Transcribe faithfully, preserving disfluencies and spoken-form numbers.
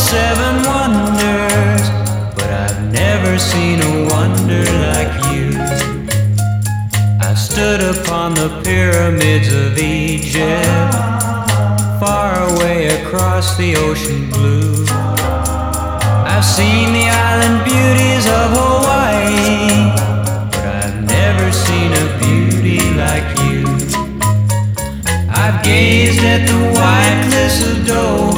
seven wonders, but I've never seen a wonder like you. I stood upon the pyramids of Egypt, far away across the ocean blue. I've seen the island beauties of Hawaii, but I've never seen a beauty like you. I've gazed at the white cliffs of Dover,